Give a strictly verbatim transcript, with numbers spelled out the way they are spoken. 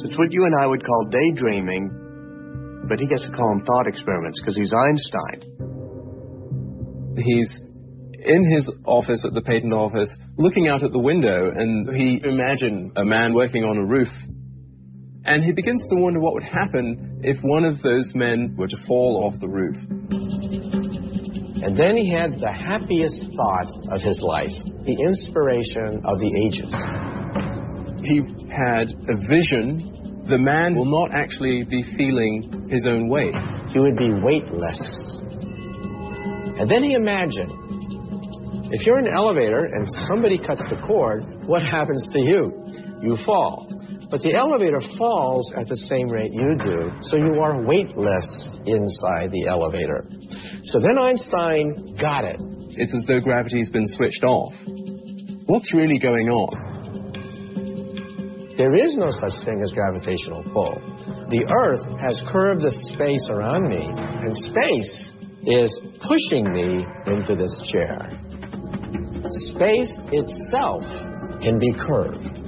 It's what you and I would call daydreaming, but he gets to call them thought experiments because he's Einstein. He's in his office at the patent office, looking out at the window, and he imagined a man working on a roof. And he begins to wonder what would happen if one of those men were to fall off the roof. And then he had the happiest thought of his life, the inspiration of the ages. He had a vision. The man will not actually be feeling his own weight. He would be weightless. And then he imagined, if you're in an elevator and somebody cuts the cord, what happens to you? You fall. But the elevator falls at the same rate you do, so you are weightless inside the elevator. So then Einstein got it. It's as though gravity's been switched off. What's really going on? There is no such thing as gravitational pull. The Earth has curved the space around me, and space is pushing me into this chair. Space itself can be curved.